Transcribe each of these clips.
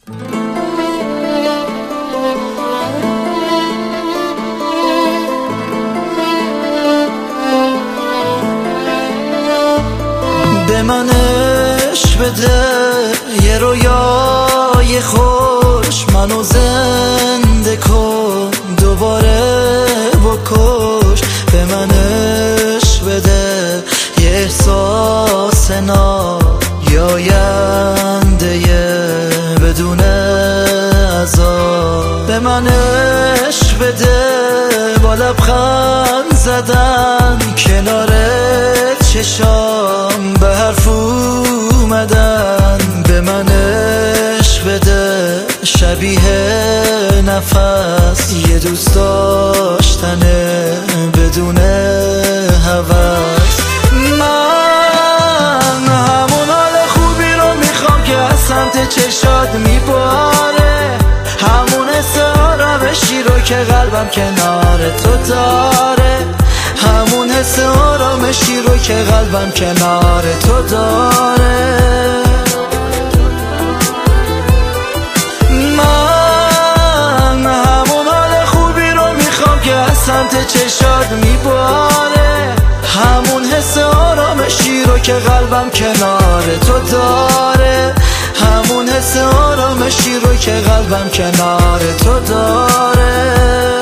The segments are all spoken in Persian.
به من عشق بده یه رویای خوش، منو زنده کن دوباره بکش. به من عشق بده یه احساس نایاینده بدون عذاب. به من عشق بده با لبخند زدن کنار چشام به حرف اومدن. به من عشق بده شبیه نفس یه دوست داشتنه بدون هوس. من همون حال خوبی رو میخوام که از سمت چشات میباره، همون حس آرامشی رو که قلبم کنار تو داره، همون حس آرامشی رو که قلبم کنار تو داره. من همون حال خوبی رو میخوام که از سمت چشات میباره، همون حس آرامشی رو که قلبم کنار تو داره، همون حس آرامشی رو که قلبم کنار تو داره.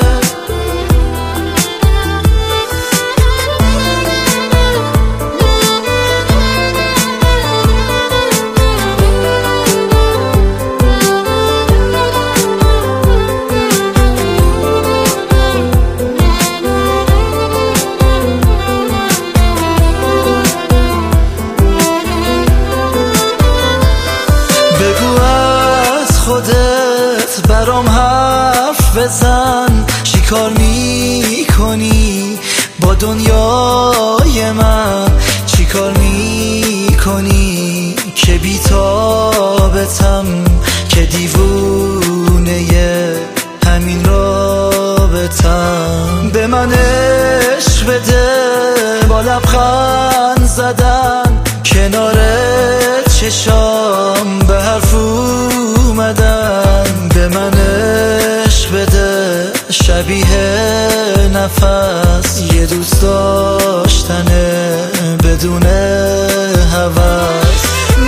بگو از خودت برام حرف بزن، چی کار میکنی با دنیای من؟ چی کار میکنی که بی‌تابتم، که دیوونه همین رابطم؟ به من عشق بده با لبخند زدن کنار چشام به حرف اومدن. به من عشق بده شبیه نفس یه دوست داشتنه بدون هوس.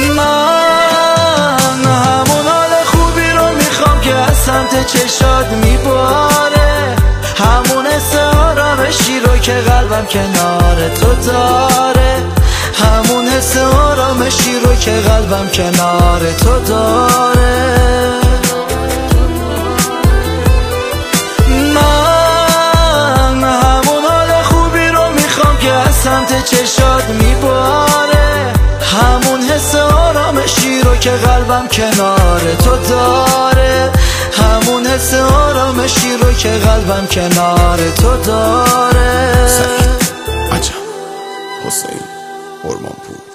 من همون حال خوبی رو میخوام که از سمت چشات میباره، همون حس آرامشی رو که قلبم کنار تو داره، همون حس آرامشی رو که قلبم کنار تو داره. من همون حال خوبی رو میخوام که از سمت چشات میباره، همون حس آرامشی رو که قلبم کنار تو داره، همون حس آرامشی رو که قلبم کنار تو داره. سعید عجب حسین ارمانپور.